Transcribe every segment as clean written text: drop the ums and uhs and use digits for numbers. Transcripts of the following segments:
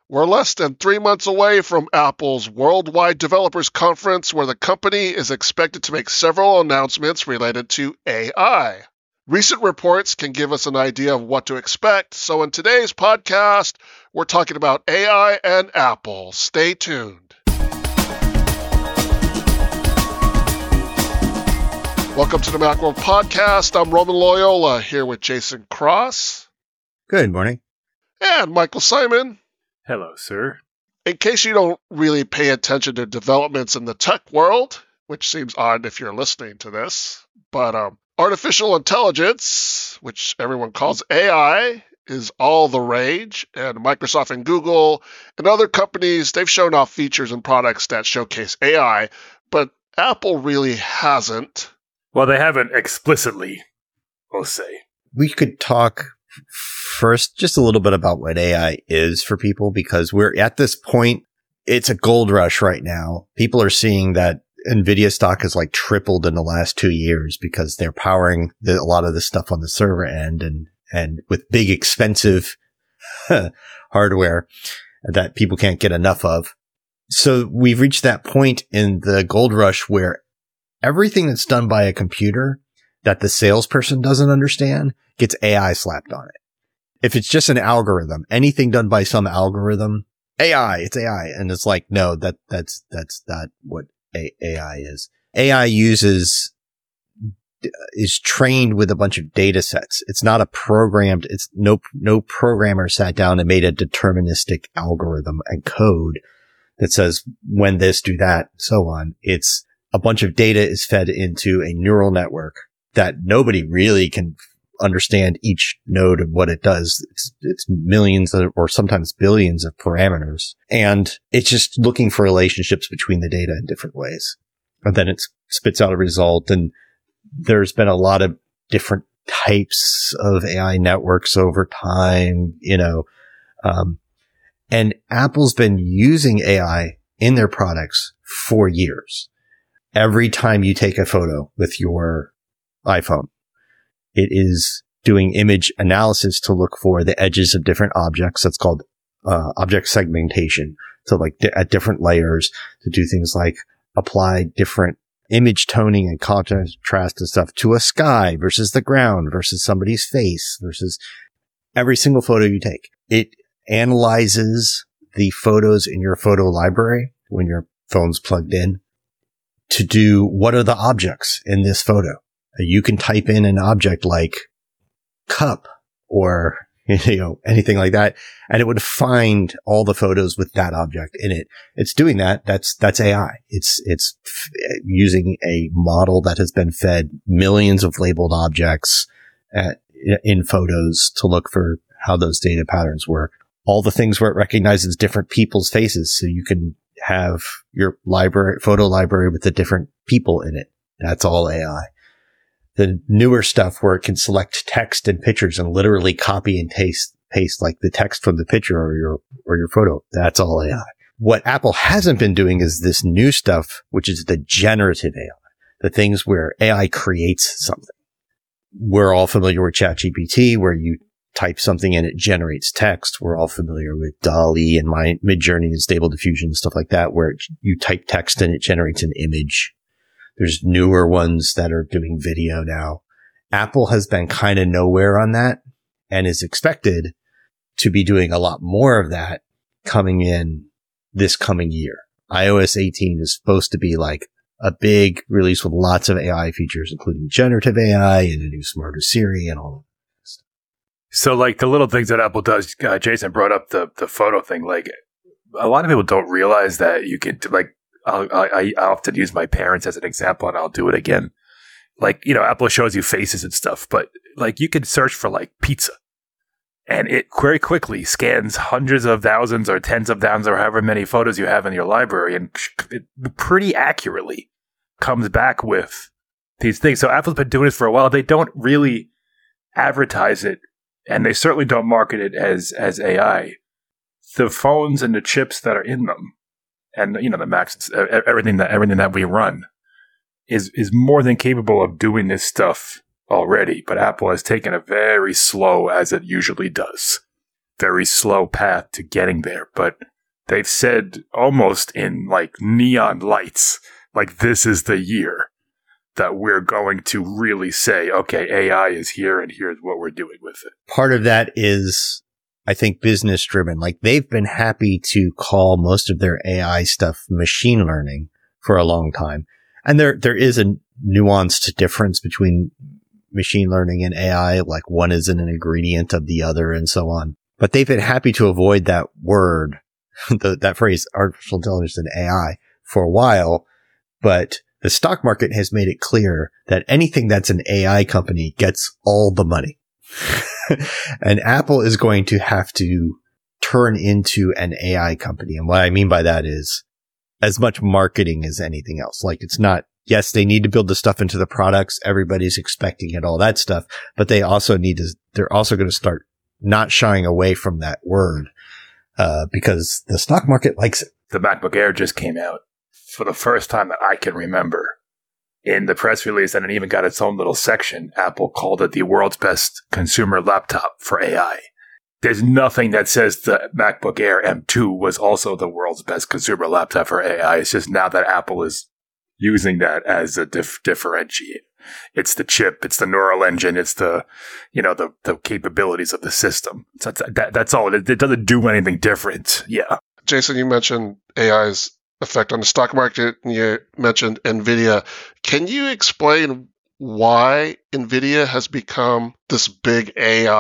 We're less than 3 months away from Apple's Worldwide Developers Conference, where the company is expected to make several announcements related to AI. Recent reports can give us an idea of what to expect, so in today's podcast, we're talking about AI and Apple. Stay tuned. Welcome to the Macworld Podcast. I'm Roman Loyola, here with Jason Cross. Good morning. And Michael Simon. Hello, sir. In case you don't really pay attention to developments in the tech world, which seems odd if you're listening to this, but artificial intelligence, which everyone calls AI, is all the rage, and Microsoft and Google and other companies, they've shown off features and products that showcase AI, but Apple really hasn't. Well, they haven't explicitly, we'll say. We could talk first just a little bit about what AI is for people, because we're at this point, it's a gold rush right now. People are seeing that NVIDIA stock has like tripled in the last 2 years because they're powering a lot of this stuff on the server end and with big expensive hardware that people can't get enough of. So we've reached that point in the gold rush where everything that's done by a computer that the salesperson doesn't understand gets AI slapped on it. If it's just an algorithm, anything done by some algorithm, AI, it's AI. And it's like, no, that's not what AI is. AI is trained with a bunch of data sets. It's not it's no programmer sat down and made a deterministic algorithm and code that says when this, do that, so on. It's a bunch of data is fed into a neural network that nobody really can understand each node of what it does. It's millions or sometimes billions of parameters. And it's just looking for relationships between the data in different ways. And then it spits out a result. And there's been a lot of different types of AI networks over time, and Apple's been using AI in their products for years. Every time you take a photo with your iPhone, it is doing image analysis to look for the edges of different objects. That's called object segmentation. So like at different layers to do things like apply different image toning and contrast and stuff to a sky versus the ground versus somebody's face versus every single photo you take. It analyzes the photos in your photo library when your phone's plugged in to do what are the objects in this photo. You can type in an object like cup or, anything like that, and it would find all the photos with that object in it. It's doing that. That's AI. It's using a model that has been fed millions of labeled objects in photos to look for how those data patterns work. All the things where it recognizes different people's faces, so you can have your photo library with the different people in it. That's all AI. The newer stuff where it can select text and pictures and literally copy and paste like the text from the picture or your photo. That's all AI. What Apple hasn't been doing is this new stuff, which is the generative AI, the things where AI creates something. We're all familiar with ChatGPT, where you type something and it generates text. We're all familiar with DALL-E and Midjourney and Stable Diffusion and stuff like that, where you type text and it generates an image. There's newer ones that are doing video now. Apple has been kind of nowhere on that and is expected to be doing a lot more of that coming in this coming year. iOS 18 is supposed to be like a big release with lots of AI features, including generative AI and a new smarter Siri and all of that. So like the little things that Apple does, Jason brought up the photo thing. Like a lot of people don't realize that you can I often use my parents as an example, and I'll do it again. Like, Apple shows you faces and stuff, but like you can search for like pizza, and it very quickly scans hundreds of thousands or tens of thousands or however many photos you have in your library, and it pretty accurately comes back with these things. So Apple's been doing this for a while. They don't really advertise it, and they certainly don't market it as AI. The phones and the chips that are in them, and the Macs, everything that we run is more than capable of doing this stuff already. But Apple has taken it very slow, as it usually does. very slow path to getting there. But they've said almost in like neon lights, like this is the year that we're going to really say, okay, AI is here and here's what we're doing with it. Part of that is, I think, business driven. Like they've been happy to call most of their AI stuff machine learning for a long time. And there is a nuanced difference between machine learning and AI. Like one isn't an ingredient of the other and so on. But they've been happy to avoid that word, that phrase, artificial intelligence and AI, for a while. But the stock market has made it clear that anything that's an AI company gets all the money. And Apple is going to have to turn into an AI company. And what I mean by that is as much marketing as anything else. Like it's not, yes, they need to build the stuff into the products. Everybody's expecting it, all that stuff. But they're also going to start not shying away from that word, because the stock market likes it. The MacBook Air just came out for the first time that I can remember. In the press release, and it even got its own little section, Apple called it the world's best consumer laptop for AI. There's nothing that says the MacBook Air M2 was also the world's best consumer laptop for AI. It's just now that Apple is using that as a differentiator. It's the chip, it's the neural engine, it's the capabilities of the system. So that's all. It doesn't do anything different. Yeah. Jason, you mentioned AI's effect on the stock market, and you mentioned NVIDIA. Can you explain why NVIDIA has become this big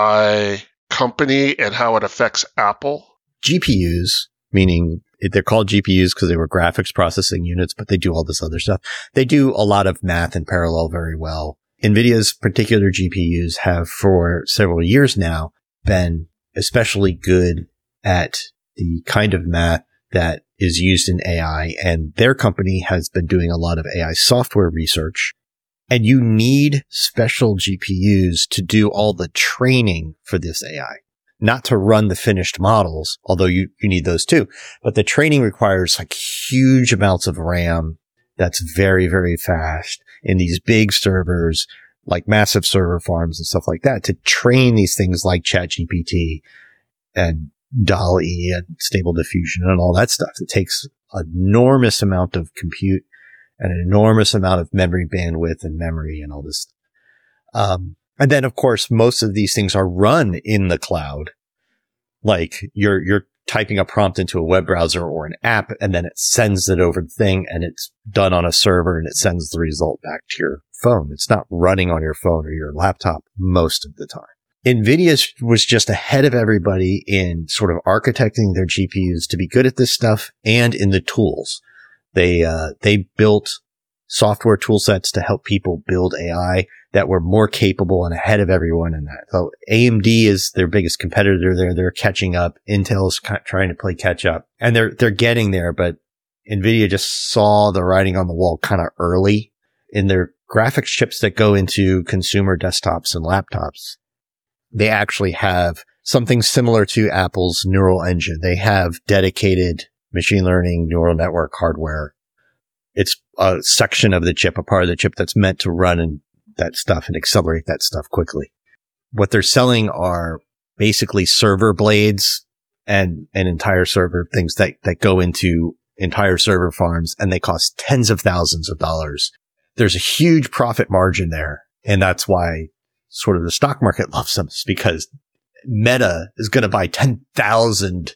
AI company and how it affects Apple? GPUs, meaning they're called GPUs because they were graphics processing units, but they do all this other stuff. They do a lot of math in parallel very well. NVIDIA's particular GPUs have for several years now been especially good at the kind of math that is used in AI, and their company has been doing a lot of AI software research. And you need special GPUs to do all the training for this AI, not to run the finished models, although you need those too. But the training requires like huge amounts of RAM that's very, very fast in these big servers, like massive server farms and stuff like that, to train these things like ChatGPT and DALL-E and Stable Diffusion and all that stuff. It takes an enormous amount of compute and an enormous amount of memory bandwidth and memory and all this. And then, of course, most of these things are run in the cloud. Like you're typing a prompt into a web browser or an app, and then it sends it over the thing, and it's done on a server, and it sends the result back to your phone. It's not running on your phone or your laptop most of the time. NVIDIA was just ahead of everybody in sort of architecting their GPUs to be good at this stuff and in the tools. They built software tool sets to help people build AI that were more capable and ahead of everyone in that. So AMD is their biggest competitor there. They're catching up. Intel's trying to play catch up, and they're getting there, but NVIDIA just saw the writing on the wall kind of early in their graphics chips that go into consumer desktops and laptops. They actually have something similar to Apple's neural engine. They have dedicated machine learning neural network hardware. It's a section of the chip, a part of the chip that's meant to run and that stuff and accelerate that stuff quickly. What they're selling are basically server blades and entire server things that go into entire server farms, and they cost tens of thousands of dollars. There's a huge profit margin there, and that's why sort of the stock market loves them, is because Meta is going to buy 10,000,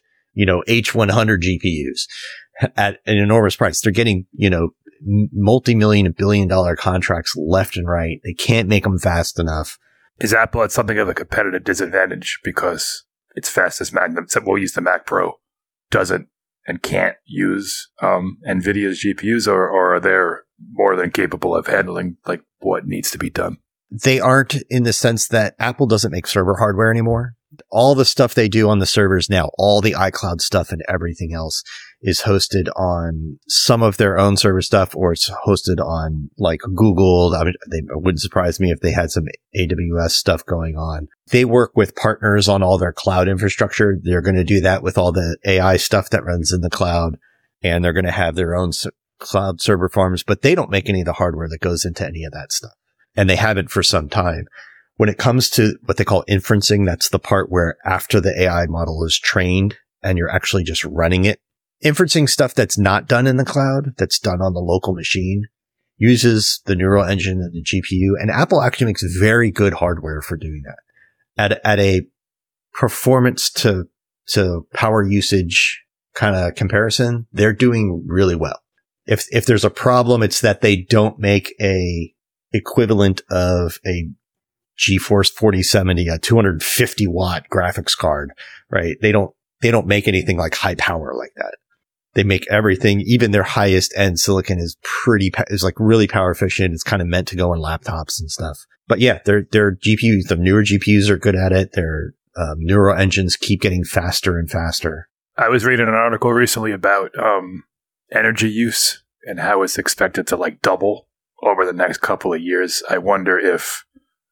H100 GPUs at an enormous price. They're getting, multi-million and billion-dollar contracts left and right. They can't make them fast enough. Is Apple at something of a competitive disadvantage because its fastest Mac, we'll use the Mac Pro, doesn't and can't use NVIDIA's GPUs, or are they more than capable of handling like what needs to be done? They aren't, in the sense that Apple doesn't make server hardware anymore. All the stuff they do on the servers now, all the iCloud stuff and everything else, is hosted on some of their own server stuff, or it's hosted on like Google. I mean, it wouldn't surprise me if they had some AWS stuff going on. They work with partners on all their cloud infrastructure. They're going to do that with all the AI stuff that runs in the cloud, and they're going to have their own cloud server farms, but they don't make any of the hardware that goes into any of that stuff. And they haven't for some time. When it comes to what they call inferencing, that's the part where after the AI model is trained and you're actually just running it. Inferencing stuff that's not done in the cloud, that's done on the local machine, uses the neural engine and the GPU. And Apple actually makes very good hardware for doing that. At a performance to power usage kind of comparison, they're doing really well. If there's a problem, it's that they don't make a equivalent of a GeForce 4070, a 250 watt graphics card, right? They don't make anything like high power like that. They make everything, even their highest end silicon is like really power efficient. It's kind of meant to go on laptops and stuff. But yeah, their GPUs, the newer GPUs are good at it. Their neural engines keep getting faster and faster. I was reading an article recently about energy use and how it's expected to like double over the next couple of years. I wonder if,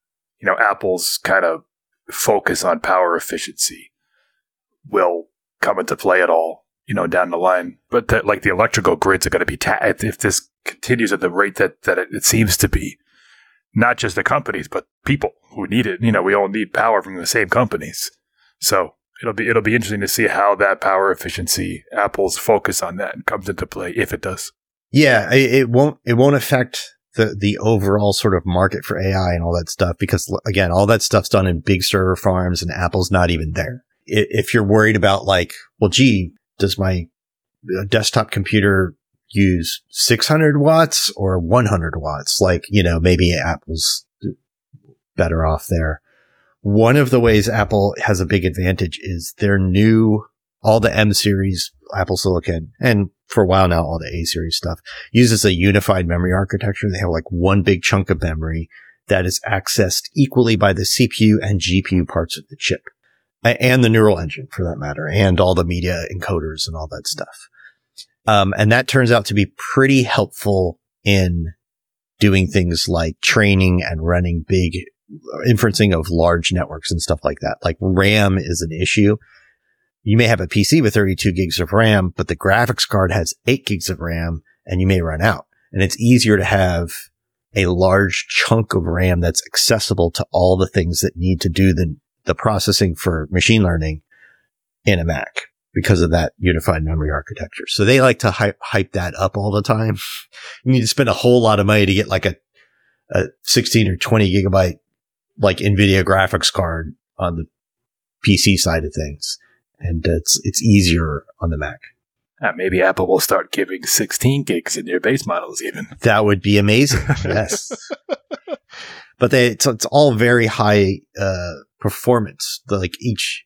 Apple's kind of focus on power efficiency will come into play at all, down the line. But the electrical grids are going to be, if this continues at the rate that it seems to be, not just the companies, but people who need it. We all need power from the same companies. So it'll be interesting to see how that power efficiency, Apple's focus on that comes into play, if it does. Yeah, it won't affect the overall sort of market for AI and all that stuff, because again, all that stuff's done in big server farms and Apple's not even there. If you're worried about does my desktop computer use 600 watts or 100 watts? Maybe Apple's better off there. One of the ways Apple has a big advantage is all the M series Apple Silicon, and for a while now, all the A series stuff uses a unified memory architecture. They have one big chunk of memory that is accessed equally by the CPU and GPU parts of the chip, and the neural engine for that matter, and all the media encoders and all that stuff. And that turns out to be pretty helpful in doing things like training and running big inferencing of large networks and stuff like that. Like RAM is an issue. You may have a PC with 32 gigs of RAM, but the graphics card has 8 gigs of RAM and you may run out. And it's easier to have a large chunk of RAM that's accessible to all the things that need to do the processing for machine learning in a Mac because of that unified memory architecture. So they like to hype that up all the time. You need to spend a whole lot of money to get a 16 or 20 gigabyte NVIDIA graphics card on the PC side of things. And it's easier on the Mac. Maybe Apple will start giving 16 gigs in their base models even. That would be amazing. Yes. But it's all very high performance. There's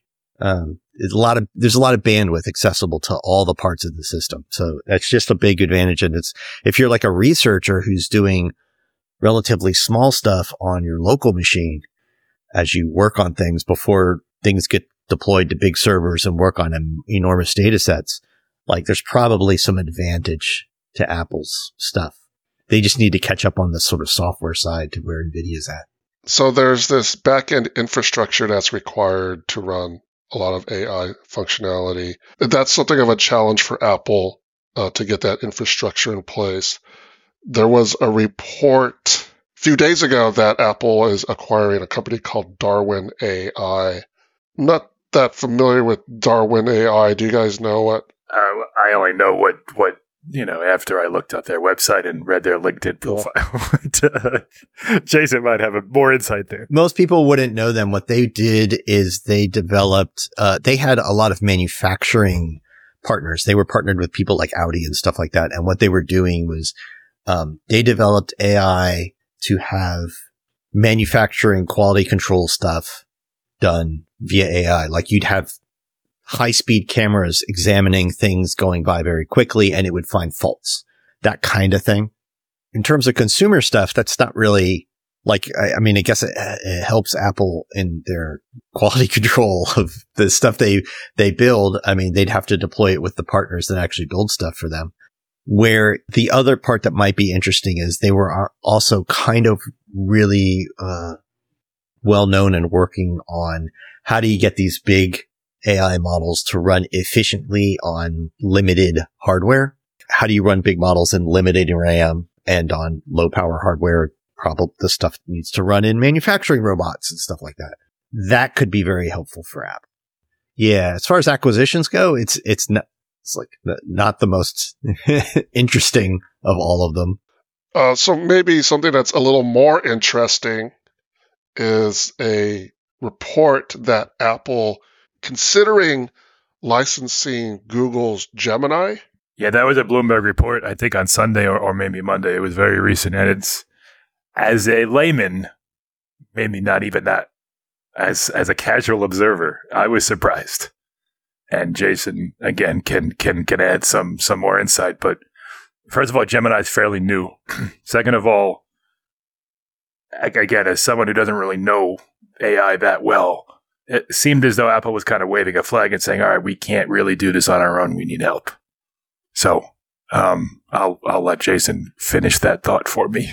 a lot of bandwidth accessible to all the parts of the system. So that's just a big advantage. And if you're like a researcher who's doing relatively small stuff on your local machine as you work on things before things get deployed to big servers and work on enormous data sets, there's probably some advantage to Apple's stuff. They just need to catch up on the sort of software side to where NVIDIA's at. So there's this back-end infrastructure that's required to run a lot of AI functionality. That's something of a challenge for Apple to get that infrastructure in place. There was a report a few days ago that Apple is acquiring a company called Darwin AI. I'm not that familiar with Darwin AI. Do you guys know what? I only know what after I looked up their website and read their LinkedIn profile. Jason might have more insight there. Most people wouldn't know them. What they did is they developed, they had a lot of manufacturing partners. They were partnered with people like Audi and stuff like that. And what they were doing was, they developed AI to have manufacturing quality control stuff done via AI. You'd have high-speed cameras examining things going by very quickly, and it would find faults. That kind of thing. In terms of consumer stuff, that's not really I guess it helps Apple in their quality control of the stuff they build. They'd have to deploy it with the partners that actually build stuff for them. Where the other part that might be interesting is they were also kind of really well known and working on how do you get these big AI models to run efficiently on limited hardware? How do you run big models in limited RAM and on low power hardware probably the stuff needs to run in manufacturing robots and stuff like that. That could be very helpful for Apple. Yeah, as far as acquisitions go, it's not the most interesting of all of them. So maybe something that's a little more interesting is a report that Apple considering licensing Google's Gemini. Yeah, that was a Bloomberg report, I think on Sunday or maybe Monday. It was very recent. And it's, as a layman, maybe not even that, as a casual observer, I was surprised. And Jason, again, can add some more insight. But first of all, Gemini is fairly new. Second of all, again, as someone who doesn't really know AI that well, it seemed as though Apple was kind of waving a flag and saying, all right, we can't really do this on our own. We need help. So I'll let Jason finish that thought for me.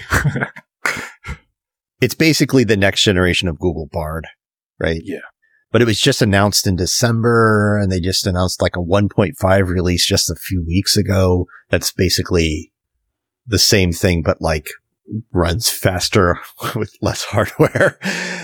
It's basically the next generation of Google Bard, right? Yeah. But it was just announced in December, and they just announced like a 1.5 release just a few weeks ago. That's basically the same thing, but like runs faster with less hardware.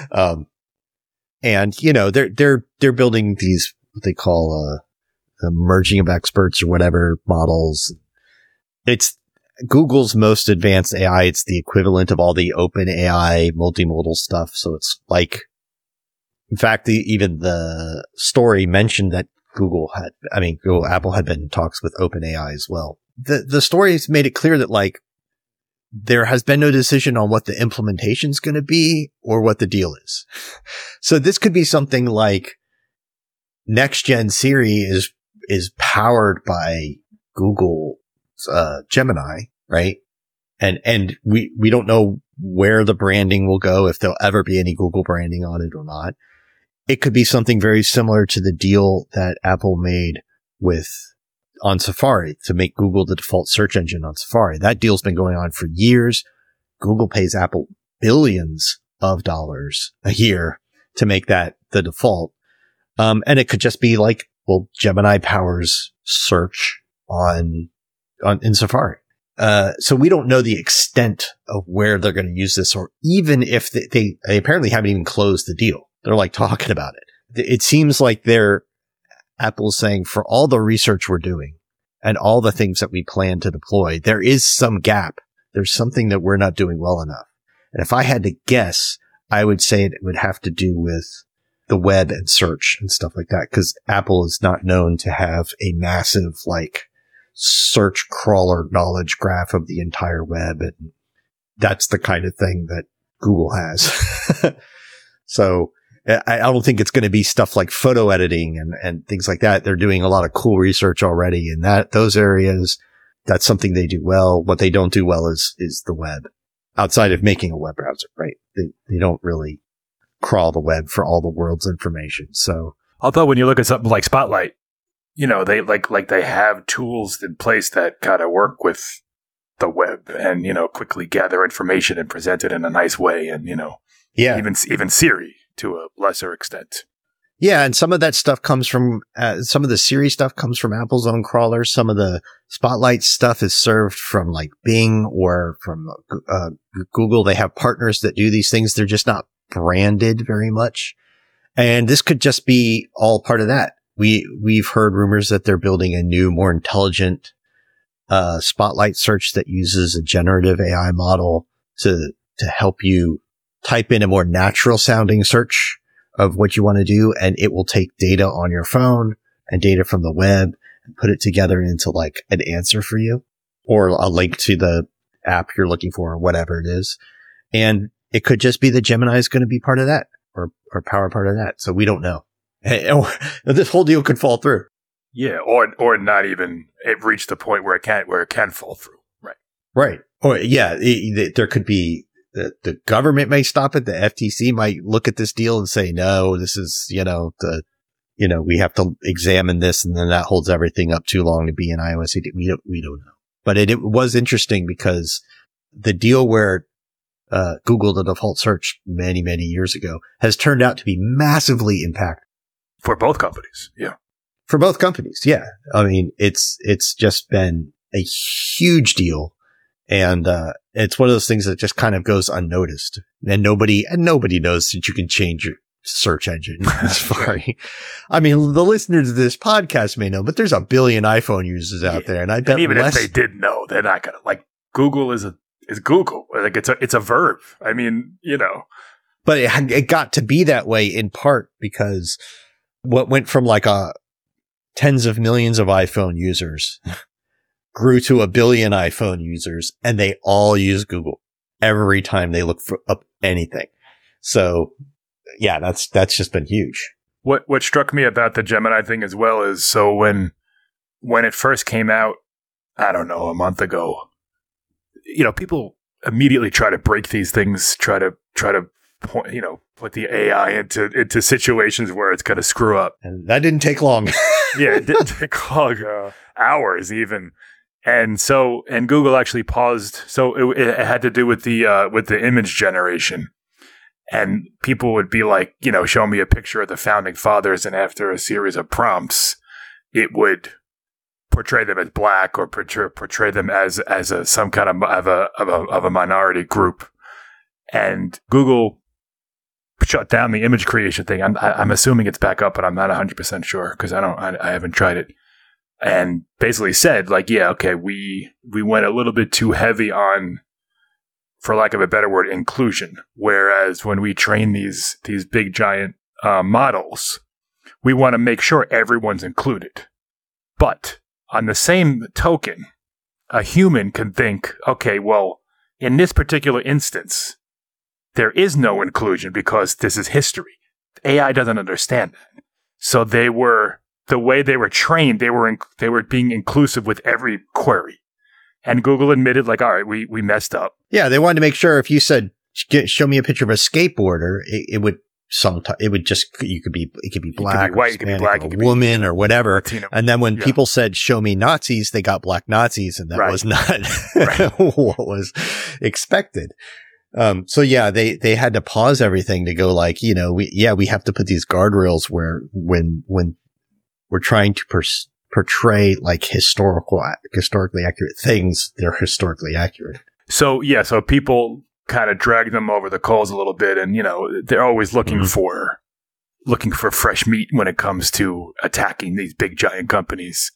And you know, they're building these, what they call, merging of experts or whatever models. It's Google's most advanced AI. It's the equivalent of all the open AI multimodal stuff. So it's like, in fact, even the story mentioned that Apple had been in talks with OpenAI as well. The story has made it clear that like there has been no decision on what the implementation is going to be or what the deal is. So this could be something like next gen Siri is powered by Google Gemini, right? And we don't know where the branding will go, if there'll ever be any Google branding on it or not. It could be something very similar to the deal that Apple made on Safari to make Google the default search engine on Safari. That deal's been going on for years. Google pays Apple billions of dollars a year to make that the default. And it could just be like, well, Gemini powers search in Safari. So we don't know the extent of where they're going to use this, or even if they apparently haven't even closed the deal. They're like talking about it. It seems like Apple's saying, for all the research we're doing and all the things that we plan to deploy, there is some gap. There's something that we're not doing well enough. And if I had to guess, I would say it would have to do with the web and search and stuff like that, because Apple is not known to have a massive like search crawler knowledge graph of the entire web. And that's the kind of thing that Google has. So I don't think it's going to be stuff like photo editing and things like that. They're doing a lot of cool research already in those areas. That's something they do well. What they don't do well is the web, outside of making a web browser, right? They don't really crawl the web for all the world's information. So, although when you look at something like Spotlight, you know, they they have tools in place that kind of work with the web and, you know, quickly gather information and present it in a nice way. And, you know, yeah, even Siri to a lesser extent. Yeah. And some of that stuff comes from, some of the Siri stuff comes from Apple's own crawler. Some of the Spotlight stuff is served from like Bing or from Google. They have partners that do these things. They're just not branded very much. And this could just be all part of that. We've heard rumors that they're building a new, more intelligent, Spotlight search that uses a generative AI model to help you type in a more natural sounding search of what you want to do. And it will take data on your phone and data from the web and put it together into like an answer for you, or a link to the app you're looking for, or whatever it is. And it could just be that Gemini is going to be part of that, or power part of that. So we don't know. This whole deal could fall through. Yeah. Or not even it reached the point where it can fall through. Right. Right. Or yeah, there could be, the government may stop it. The FTC might look at this deal and say, no, this is, we have to examine this, and then that holds everything up too long to be an iOS 18. We don't know. But it was interesting because the deal where Google, the default search many, many years ago, has turned out to be massively impactful. For both companies. Yeah. For both companies. Yeah. I mean, it's just been a huge deal. And, it's one of those things that just kind of goes unnoticed, and nobody knows that you can change your search engine. Sorry. I mean, the listeners of this podcast may know, but there's a billion iPhone users out there. And I bet even if they did know, they're not going to, like, Google is Google. Like, it's a verb. I mean, but it got to be that way in part because what went from like tens of millions of iPhone users grew to a billion iPhone users, and they all use Google every time they look up anything. So yeah, that's just been huge. What struck me about the Gemini thing as well is, so when it first came out, I don't know, a month ago, people immediately try to break these things, try to point, put the AI into situations where it's going to screw up. And that didn't take long. Yeah, it didn't take long, hours even. And Google actually paused. So it had to do with the image generation. And people would be like, show me a picture of the founding fathers, and after a series of prompts, it would portray them as black or portray them as some kind of a minority group. And Google shut down the image creation thing. I'm assuming it's back up, but I'm not 100% sure because I haven't tried it. And basically said, like, yeah, okay, we went a little bit too heavy on, for lack of a better word, inclusion. Whereas when we train these big giant models, we want to make sure everyone's included. But on the same token, a human can think, okay, well, in this particular instance, there is no inclusion because this is history. AI doesn't understand that. So the way they were trained, they were being inclusive with every query. And Google admitted, like, all right, we messed up. Yeah, they wanted to make sure if you said, show me a picture of a skateboarder, it could be black, white, it could be black, a woman or whatever. Latino. And then when people said, show me Nazis, they got black Nazis, and that was not what was expected. So yeah, they had to pause everything to go like, we have to put these guardrails where when we're trying to portray like historically accurate things, they're historically accurate. So yeah, so people kind of drag them over the coals a little bit, and they're always looking for fresh meat when it comes to attacking these big giant companies.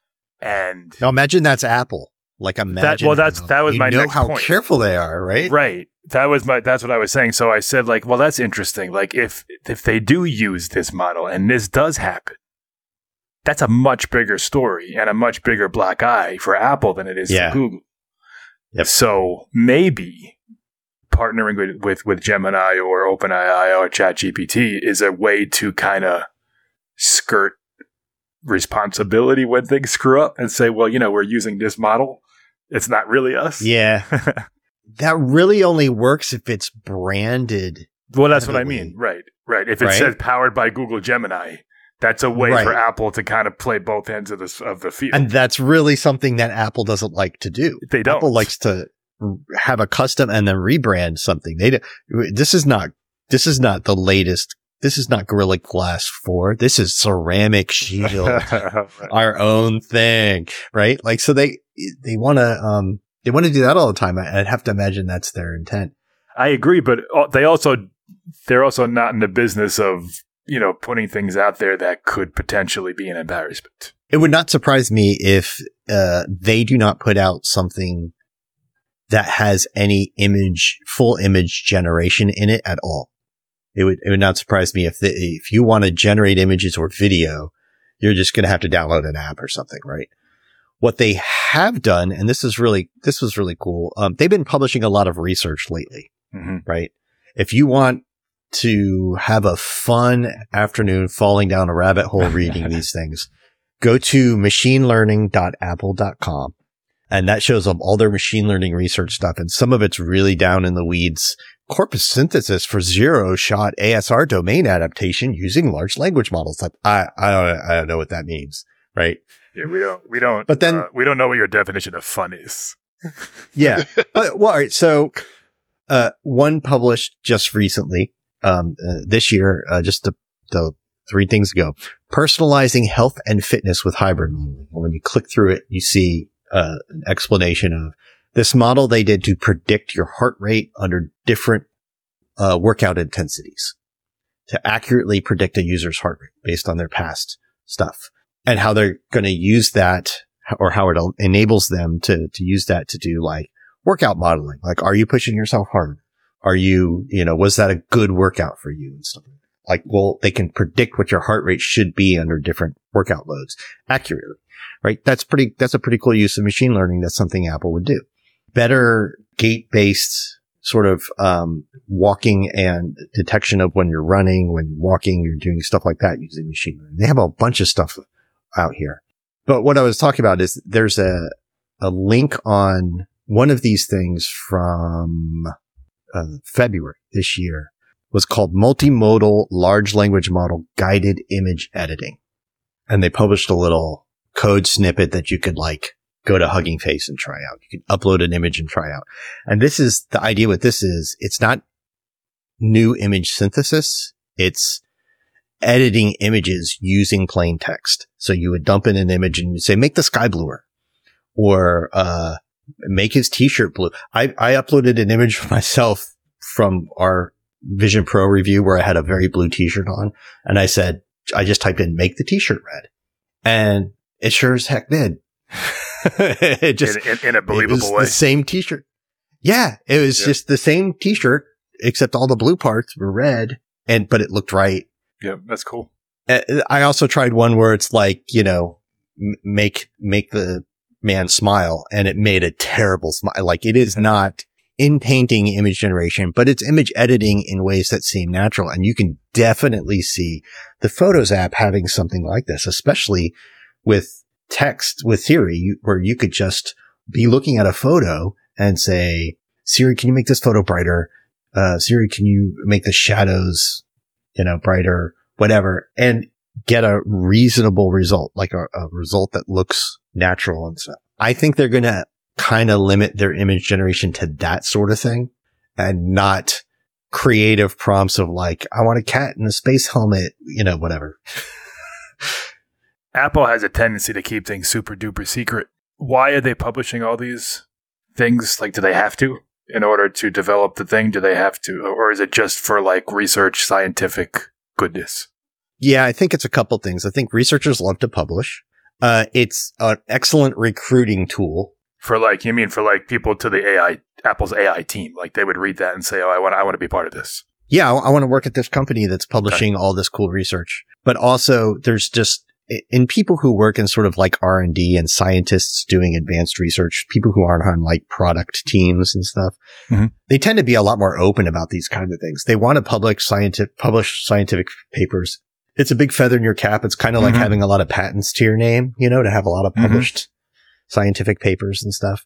And now imagine that's Apple. Like imagine that was my next how point. Careful they are, right? Right. That's what I was saying. So I said, like, well, that's interesting. Like, if they do use this model and this does happen, that's a much bigger story and a much bigger black eye for Apple than it is for Google. Yep. So maybe partnering with Gemini or OpenAI or ChatGPT is a way to kind of skirt responsibility when things screw up and say, well, we're using this model. It's not really us. Yeah. That really only works if it's branded. Well, that's what I mean. Right. If it says powered by Google Gemini, that's a way for Apple to kind of play both ends of the field. And that's really something that Apple doesn't like to do. They don't. Apple likes to have a custom and then rebrand something. This is not the latest. This is not Gorilla Glass 4. This is Ceramic Shield, our own thing, right? Like, so they want to do that all the time. I'd have to imagine that's their intent. I agree, but they're also not in the business of, putting things out there that could potentially be an embarrassment. It would not surprise me if they do not put out something that has any full image generation in it at all. It would not surprise me if you want to generate images or video, you're just going to have to download an app or something, right? What they have done, and this was really cool. They've been publishing a lot of research lately, right? If you want to have a fun afternoon falling down a rabbit hole reading these things, go to machinelearning.apple.com. And that shows up all their machine learning research stuff. And some of it's really down in the weeds. Corpus synthesis for zero-shot ASR domain adaptation using large language models. Like, I don't know what that means, right? Yeah, we don't. But then we don't know what your definition of fun is. Yeah. Well, all right. So, one published just recently, this year, just the 3 things ago, personalizing health and fitness with hybrid modeling. And when you click through it, you see an explanation of This model they did to predict your heart rate under different workout intensities, to accurately predict a user's heart rate based on their past stuff, and how they're going to use that, or how it enables them to use that to do like workout modeling. Like, are you pushing yourself hard? Are you, was that a good workout for you and stuff? Like, well, they can predict what your heart rate should be under different workout loads accurately, right? That's a pretty cool use of machine learning. That's something Apple would do. Better gait-based sort of, walking and detection of when you're running, when you're walking, you're doing stuff like that using machine learning. They have a bunch of stuff out here. But what I was talking about is there's a link on one of these things from February this year, was called Multimodal Large Language Model Guided Image Editing. And they published a little code snippet that you could like go to Hugging Face and try out. You can upload an image and try out. And this is the idea with this is it's not new image synthesis. It's editing images using plain text. So you would dump in an image and you say, make the sky bluer, or, make his t-shirt blue. I uploaded an image of myself from our Vision Pro review where I had a very blue t-shirt on. And I said, I just typed in, make the t-shirt red. And it sure as heck did. It just, in a believable way. The same t-shirt. Yeah. It was just the same t-shirt, except all the blue parts were red, but it looked right. Yeah. That's cool. I also tried one where it's like, make the man smile, and it made a terrible smile. Like, it is not in painting image generation, but it's image editing in ways that seem natural. And you can definitely see the Photos app having something like this, especially with text, with Siri, where you could just be looking at a photo and say, Siri, can you make this photo brighter? Siri, can you make the shadows, brighter, whatever, and get a reasonable result, like a result that looks natural and stuff. I think they're going to kind of limit their image generation to that sort of thing, and not creative prompts of like, I want a cat in a space helmet, whatever. Apple has a tendency to keep things super duper secret. Why are they publishing all these things? Like, do they have to in order to develop the thing? Do they have to, or is it just for like research, scientific goodness? Yeah, I think it's a couple things. I think researchers love to publish. It's an excellent recruiting tool. For people to the Apple's AI team, like they would read that and say, "Oh, I want to be part of this." Yeah, I want to work at this company that's publishing all this cool research. But also, there's just in people who work in sort of like R&D and scientists doing advanced research, people who aren't on like product teams and stuff, they tend to be a lot more open about these kinds of things. They want to publish scientific papers. It's a big feather in your cap. It's kind of like having a lot of patents to your name, to have a lot of published scientific papers and stuff.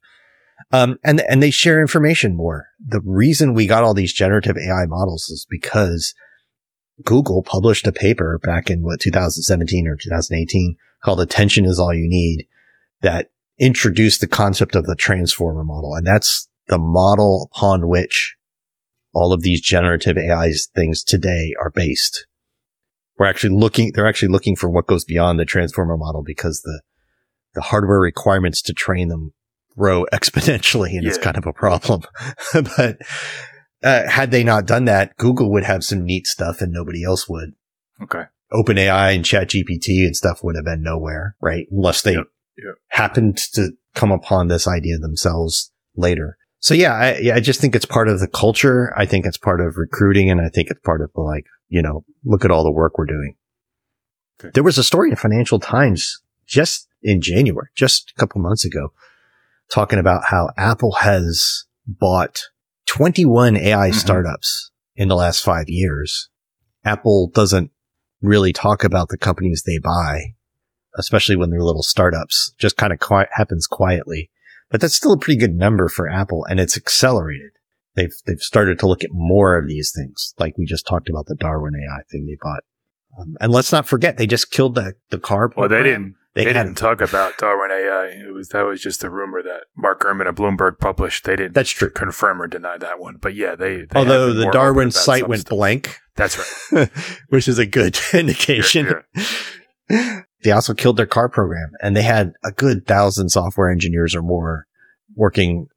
And they share information more. The reason we got all these generative AI models is because Google published a paper back in 2017 or 2018 called Attention is All You Need, that introduced the concept of the transformer model. And that's the model upon which all of these generative AI things today are based. They're actually looking for what goes beyond the transformer model, because the hardware requirements to train them grow exponentially, and it's kind of a problem. But had they not done that, Google would have some neat stuff and nobody else would. Okay. OpenAI and ChatGPT and stuff would have been nowhere, right? Unless they happened to come upon this idea themselves later. So I just think it's part of the culture. I think it's part of recruiting, and I think it's part of look at all the work we're doing. Okay. There was a story in Financial Times just in January, just a couple months ago, talking about how Apple has bought 21 AI startups in the last 5 years. Apple doesn't really talk about the companies they buy, especially when they're little startups. Just kind of happens quietly. But that's still a pretty good number for Apple, and it's accelerated. They've started to look at more of these things, like we just talked about the Darwin AI thing they bought. And let's not forget, they just killed the car program. Well, they didn't talk about Darwin AI. That was just a rumor that Mark Gurman of Bloomberg published. They didn't confirm or deny that one. But yeah, they although the Darwin site went blank. That's right. Which is a good indication. Yeah. They also killed their car program, and they had a good 1,000 software engineers or more working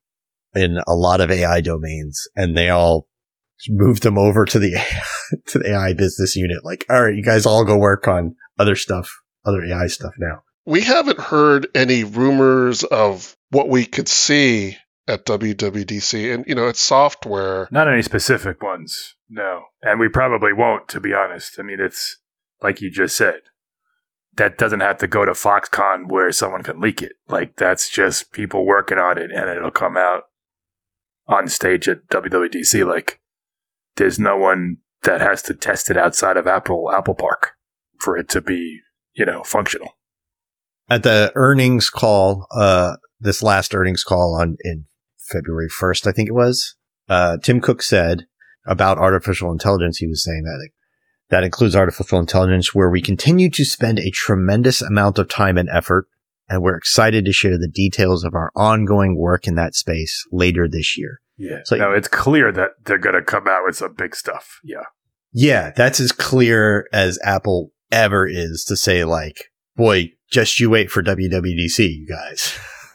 in a lot of AI domains, and they all moved them over to the to the AI business unit. Like, all right, you guys all go work on other stuff, other AI stuff now. We haven't heard any rumors of what we could see at WWDC, and it's software. Not any specific ones, no. And we probably won't, to be honest. I mean, it's like you just said. That doesn't have to go to Foxconn where someone can leak it. Like, that's just people working on it, and it'll come out on stage at WWDC. Like, there's no one that has to test it outside of Apple Park for it to be, functional. At the earnings call, this last earnings call in February 1st, I think it was, Tim Cook said about artificial intelligence, he was saying that includes artificial intelligence, where we continue to spend a tremendous amount of time and effort, and we're excited to share the details of our ongoing work in that space later this year. Yeah. So it's clear that they're going to come out with some big stuff. Yeah. Yeah. That's as clear as Apple ever is to say, like, boy, just you wait for WWDC, you guys.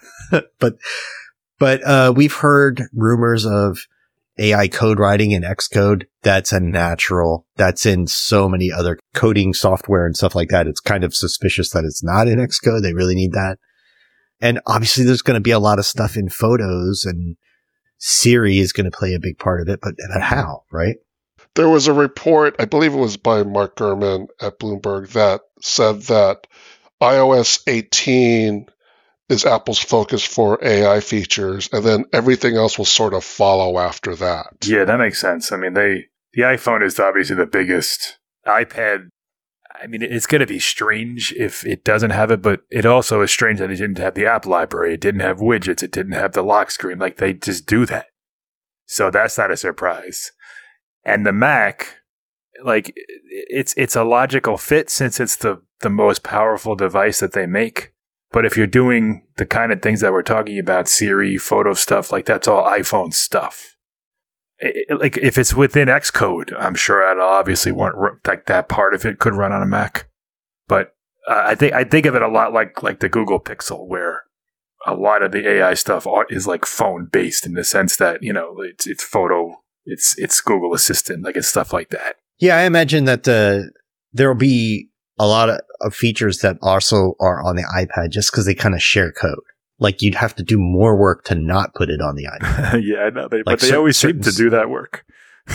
But we've heard rumors of AI code writing in Xcode. That's a natural. That's in so many other coding software and stuff like that. It's kind of suspicious that it's not in Xcode. They really need that. And obviously there's going to be a lot of stuff in photos, and Siri is going to play a big part of it, but how, right? There was a report, I believe it was by Mark Gurman at Bloomberg, that said that iOS 18 is Apple's focus for AI features, and then everything else will sort of follow after that. Yeah, that makes sense. I mean, the iPhone is obviously the biggest. iPad, I mean, it's going to be strange if it doesn't have it, but it also is strange that it didn't have the app library. It didn't have widgets. It didn't have the lock screen. Like, they just do that. So that's not a surprise. And the Mac, like, it's a logical fit since it's the most powerful device that they make. But if you're doing the kind of things that we're talking about, Siri, photo stuff, like, that's all iPhone stuff. Like, if it's within Xcode, I'm sure it'll obviously like that part of it could run on a Mac. But I think of it a lot like the Google Pixel, where a lot of the AI stuff is like phone based in the sense that, it's photo, it's Google Assistant, like, it's stuff like that. Yeah, I imagine that there will be a lot of features that also are on the iPad just because they kind of share code. Like, you'd have to do more work to not put it on the iPad. Yeah, I know. But they always seem to do that work.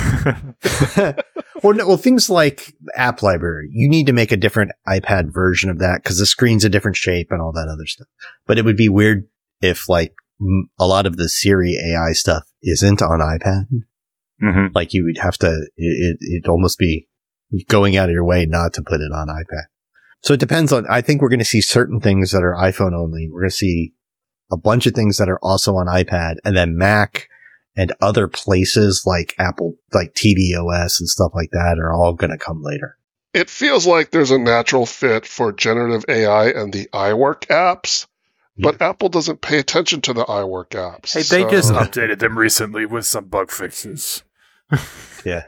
Well, things like app library, you need to make a different iPad version of that because the screen's a different shape and all that other stuff. But it would be weird if, like, a lot of the Siri AI stuff isn't on iPad. Mm-hmm. Like, you would have to, it'd almost be going out of your way not to put it on iPad. So it depends on, I think we're going to see certain things that are iPhone only. We're going to see a bunch of things that are also on iPad, and then Mac and other places like Apple, like tvOS and stuff like that are all going to come later. It feels like there's a natural fit for generative AI and the iWork apps, but Apple doesn't pay attention to the iWork apps. Hey, they just updated them recently with some bug fixes. Yeah.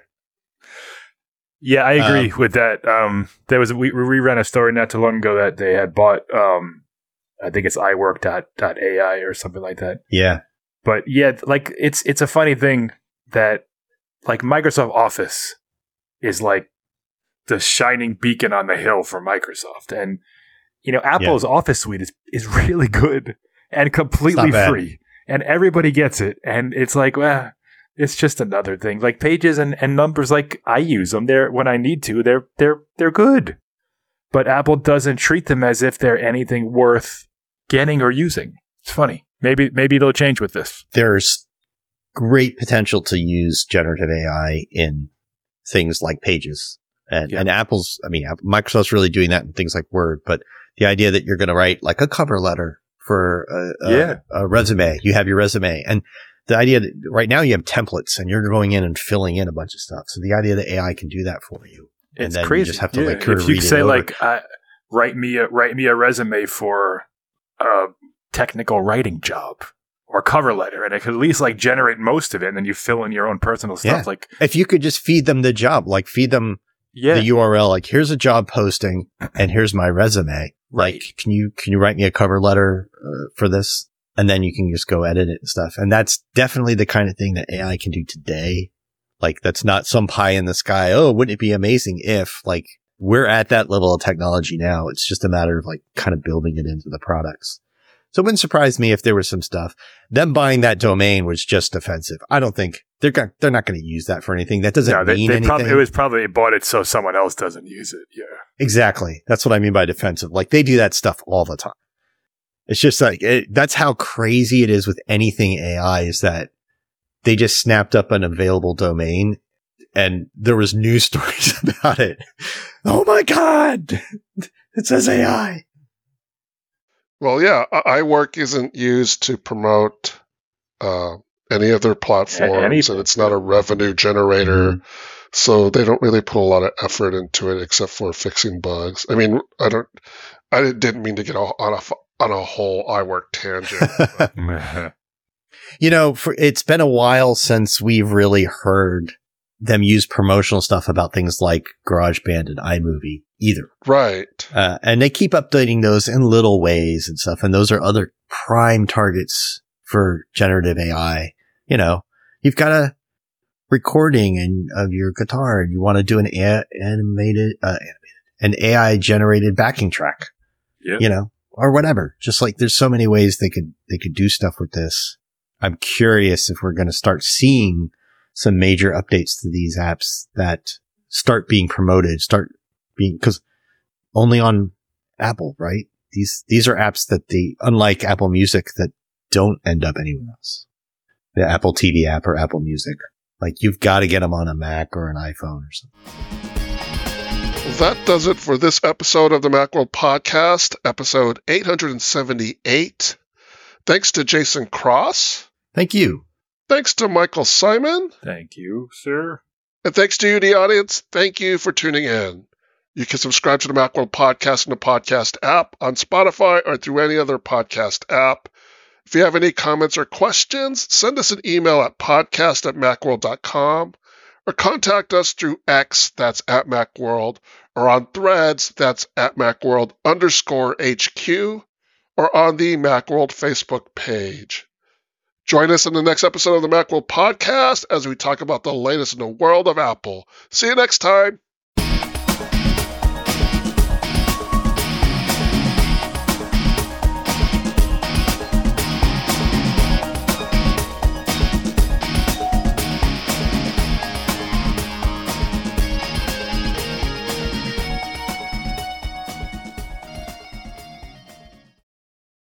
Yeah, I agree with that. We ran a story not too long ago that they had bought, I think it's iWork.ai or something like that. Yeah. But yeah, like, it's a funny thing that, like, Microsoft Office is like the shining beacon on the hill for Microsoft. And, Apple's Office suite is really good and completely free. And everybody gets it. And it's like, well, it's just another thing. Like, Pages and Numbers, like, I use them there when I need to. They're good. But Apple doesn't treat them as if they're anything worth getting or using. It's funny. Maybe they'll change with this. There's great potential to use generative AI in things like Pages. And Microsoft's really doing that in things like Word. But the idea that you're going to write, like, a cover letter for a resume, you have your resume. And the idea that right now you have templates and you're going in and filling in a bunch of stuff. So the idea that AI can do that for you. It's and then crazy. You just have to if you say, like, write me a resume for a technical writing job or cover letter, and it could at least, like, generate most of it, and then you fill in your own personal stuff. Yeah. Like, if you could just feed them the job, like, feed them the URL, like, here's a job posting and here's my resume. Like, can you write me a cover letter for this? and then you can just go edit it and stuff. And that's definitely the kind of thing that AI can do today. Like, that's not some pie in the sky. Oh, wouldn't it be amazing if, like, we're at that level of technology now. It's just a matter of, like, kind of building it into the products. So it wouldn't surprise me if there was some stuff. Them buying that domain was just offensive. I don't think they're not going to use that for anything. That doesn't mean anything. It was probably they bought it so someone else doesn't use it. Yeah, exactly. That's what I mean by defensive. Like, they do that stuff all the time. It's just like, that's how crazy it is with anything AI, is that they just snapped up an available domain and there was news stories about it. Oh my God, it says AI. Well, yeah, iWork isn't used to promote any of their platforms, and it's not a revenue generator, so they don't really put a lot of effort into it except for fixing bugs. I mean, I didn't mean to get on a whole iWork tangent. You know, it's been a while since we've really heard them use promotional stuff about things like GarageBand and iMovie either. Right. And they keep updating those in little ways and stuff. And those are other prime targets for generative AI. You know, you've got a recording of your guitar and you want to do an an AI generated backing track, you know, or whatever. Just like there's so many ways they could do stuff with this. I'm curious if we're going to start seeing some major updates to these apps that start being promoted, because only on Apple, right? These are apps that unlike Apple Music, that don't end up anywhere else. The Apple TV app or Apple Music. Like, you've got to get them on a Mac or an iPhone or something. That does it for this episode of the Macworld Podcast, episode 878. Thanks to Jason Cross. Thank you. Thanks to Michael Simon. Thank you, sir. And thanks to you, the audience. Thank you for tuning in. You can subscribe to the Macworld Podcast in the podcast app, on Spotify, or through any other podcast app. If you have any comments or questions, send us an email at podcast@macworld.com, or contact us through X, that's @Macworld, or on Threads, that's @Macworld_HQ, or on the Macworld Facebook page. Join us in the next episode of the Macworld Podcast as we talk about the latest in the world of Apple. See you next time.